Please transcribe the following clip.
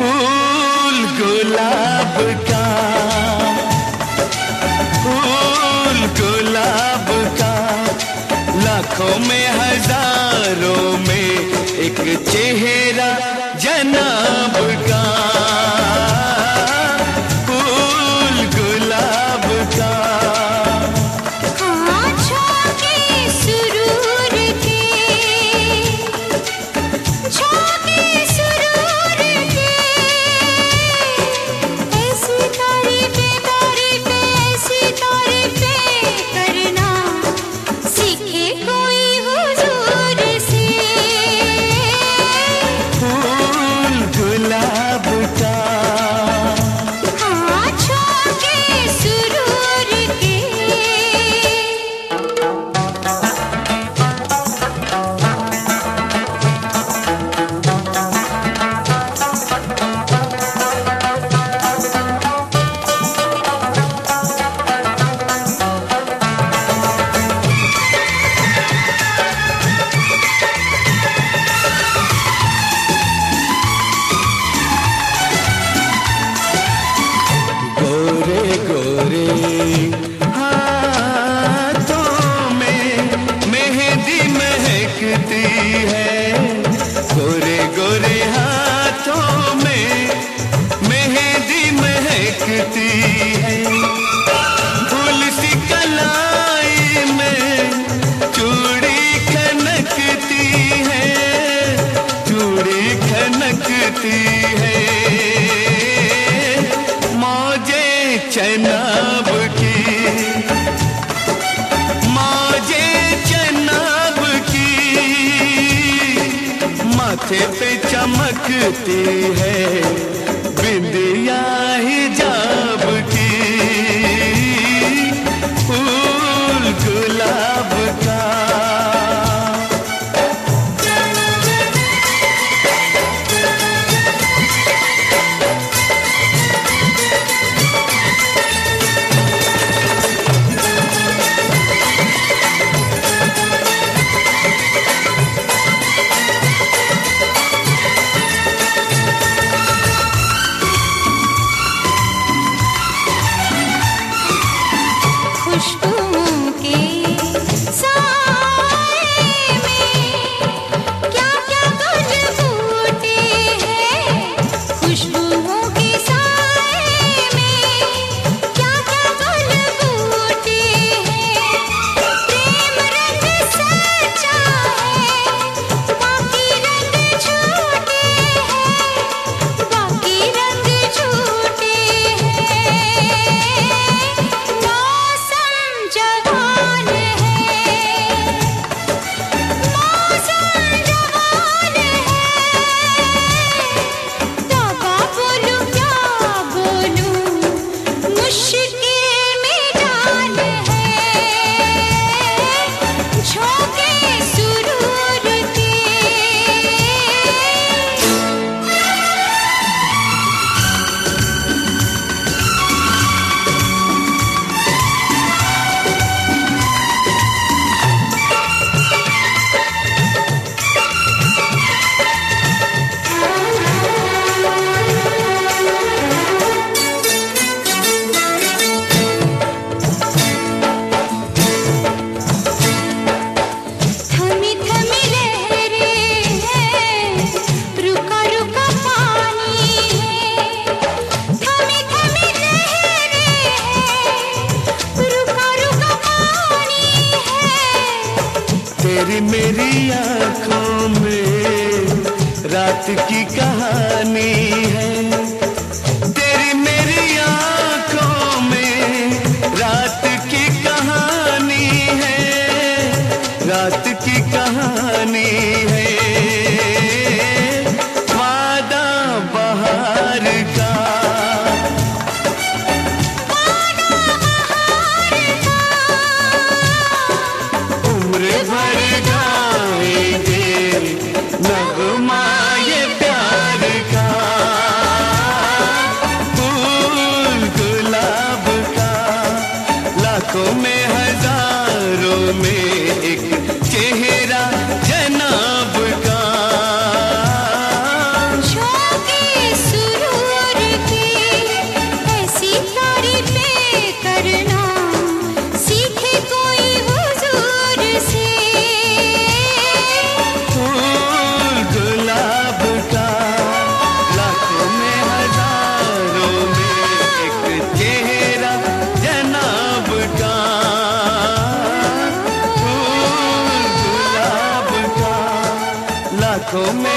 फूल गुलाब का, फूल गुलाब का, लाखों में हजारों में एक चेहरा जनाब का, फूल गुलाब का। गोरे गोरे हाथों में मेहंदी महकती है, फूल सी कलाई में चूड़ी खनकती है, चूड़ी खनकती है, मौजे चनाब की, मौजे चनाब की, माथे पे चमकती है बिंदिया हिजाब की, फूल गुलाब का। खुशबुओं के साए में क्या-क्या गुल फूटे हैं, खुशबुओं के साए में क्या-क्या गुल फूटे हैं, प्रेम रंग सच्चा है, बाकी रंग झूठे हैं, बाकी रंग झूठे हैं, जवान है, मौसम जवान है, तौबा बोलूं क्या बोलूं, मुश्किल में जान है, झोंके सुरूर के। थमी थमी लहरें हैं, रुका रुका पानी है, थमी थमी लहरें हैं, रुका रुका पानी है, तेरी मेरी आँखों में रात की कहानी है, तेरी मेरी आँखों में रात की कहानी है, रात की कहानी है, वादा बहार का, उम्र भर गाएंगे नगमा ये प्यार का, फूल गुलाब का, लाखों में हजारों में एक चेहरा जनाब आंखों में